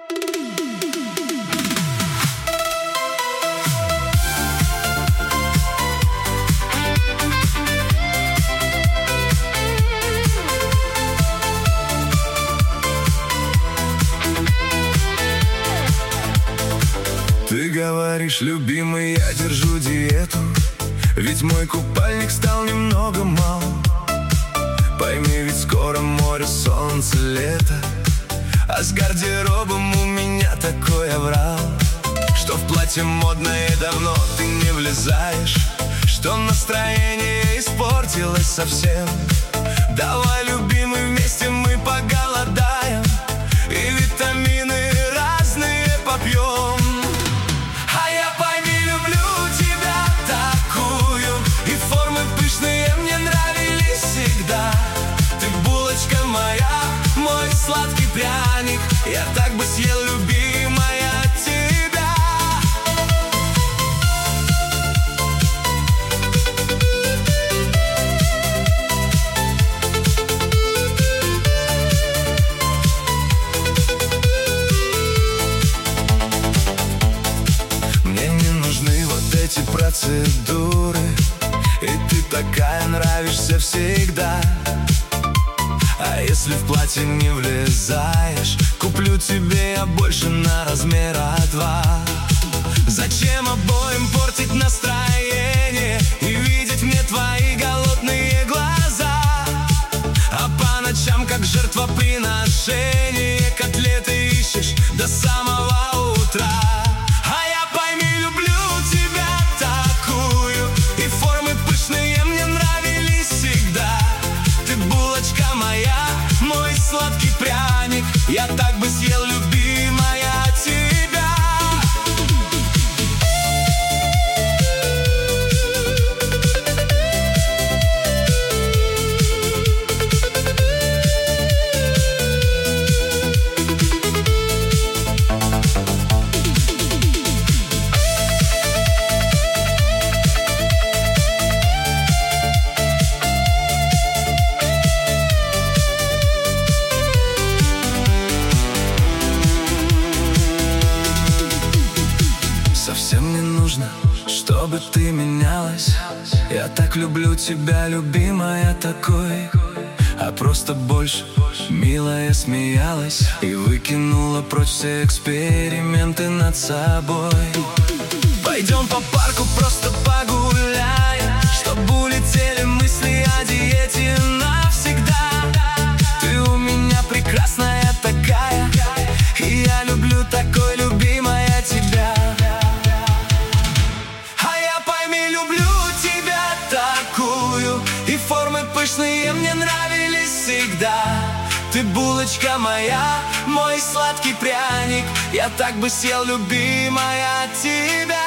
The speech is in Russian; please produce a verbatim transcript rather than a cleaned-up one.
Ты говоришь, любимый, я держу диету, ведь мой купальник стал немного мал. Пойми, ведь скоро море, солнце, лето, а с гардеробом у меня такой оврал, что в платье модное давно ты не влезаешь, что настроение испортилось совсем. Давай, любимый, вместе мы поголодаем и витамины разные попьем. А я, пойми, люблю тебя такую, и формы пышные мне нравились всегда. Ты булочка моя, мой сладкий пряник, я так бы съел, любимая, тебя. Мне не нужны вот эти процедуры, и ты такая нравишься всегда. А если в платье не влезаешь, куплю тебе я больше на размера два. Зачем обоим портить настроение и видеть мне твои голодные глаза? А по ночам, как жертвоприношение, котлеты ищешь до самого утра. А я, пойми, люблю тебя такую, и формы пышные мне нравились всегда. Ты булочка моя, мой сладкий пряник, я так бы съел, любимая, тебя. Совсем не нужно, чтобы ты менялась. Я так люблю тебя, любимая, такой. А просто больше, милая, смеялась и выкинула прочь все эксперименты над собой. Пойдем по парку, просто погуляем, чтобы улетели мысли о диете навсегда. Ты у меня прекрасная такая, и я люблю такой, любимая, тебя. И формы пышные мне нравились всегда. Ты булочка моя, мой сладкий пряник, я так бы съел, любимая, тебя.